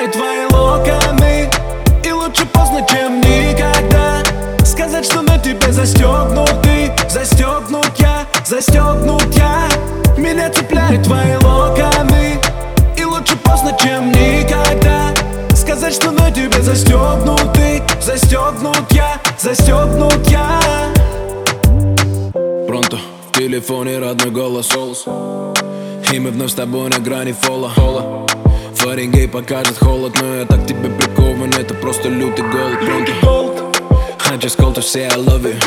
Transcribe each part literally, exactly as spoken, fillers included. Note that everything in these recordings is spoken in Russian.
цепляют твои локоны, и лучше поздно, чем никогда сказать, что на тебе застегнутый, застегнут я, застегнут я. Меня цепляют твои локоны, и лучше поздно, чем никогда сказать, что на тебе застегнутый, застегнут я, застегнут я. Пронто, в телефоне родной голос, и мы вновь с тобой на грани фола. Фаренгейт покажет холод, но я так тебе прикован, это просто лютый голод. Пронто, I just called to say I love you.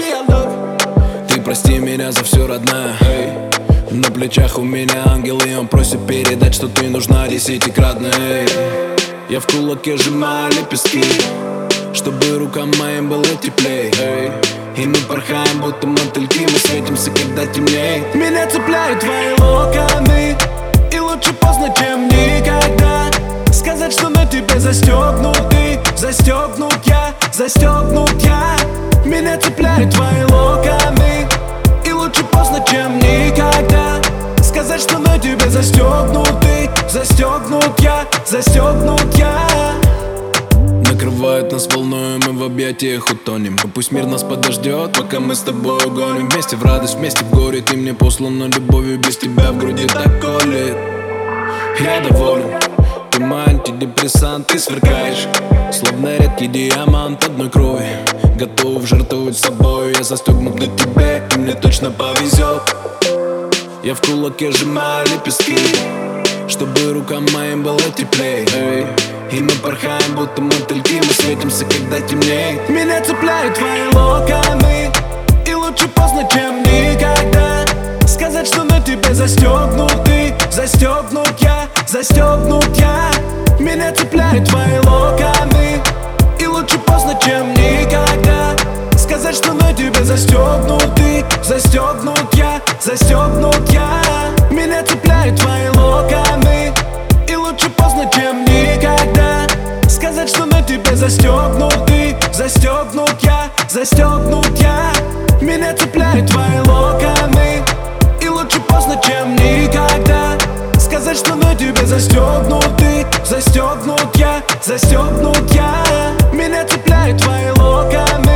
Ты прости меня за все, родная. На плечах у меня ангел, и он просит передать, что ты нужна десятикратно. Я в кулаке сжимаю лепестки, чтобы рукам моим было теплей. И мы порхаем, будто мотыльки, мы светимся, когда темнеет. Меня цепляют твои локоны, и лучше поздно, чем никогда сказать, что на тебе застегнутый, застегнут я, застегнут я. Меня цепляют твои локоны, и лучше поздно, чем никогда сказать, что на тебе застегнутый, застегнут я, застегнут я. Накрывает нас волною, мы в объятиях утонем. И пусть мир нас подождет, пока мы с тобой угоним. Вместе в радость, вместе в горе. Ты мне послана любовью, без тебя в груди так колет. Я доволен, ты мой антидепрессант, ты сверкаешь, словно редкий диамант одной крови. Готов жертвовать собой, я застегнут для тебя, и мне точно повезет. Я в кулаке сжимаю лепестки, чтобы рукам моим было теплей. И мы порхаем, будто мотыльки, мы светимся, когда темнеет. Меня цепляют твои локоны, и лучше поздно, чем никогда сказать, что на тебе застегнутый, застегнут я, застегнут я. Меня цепляют твои локоны, и лучше поздно, чем никогда сказать, что на тебе застегнутый, застегнут я, застегнут я. Меня цепляют твои локоны, и лучше поздно, чем никогда сказать, что на тебе застегнутый, застегнут я, застегнут я. Меня цепляют твои локоны, и лучше поздно, чем никогда сказать, что на тебе застегнутый, застегнут я, застегнут я. Меня цепляют твои локоны,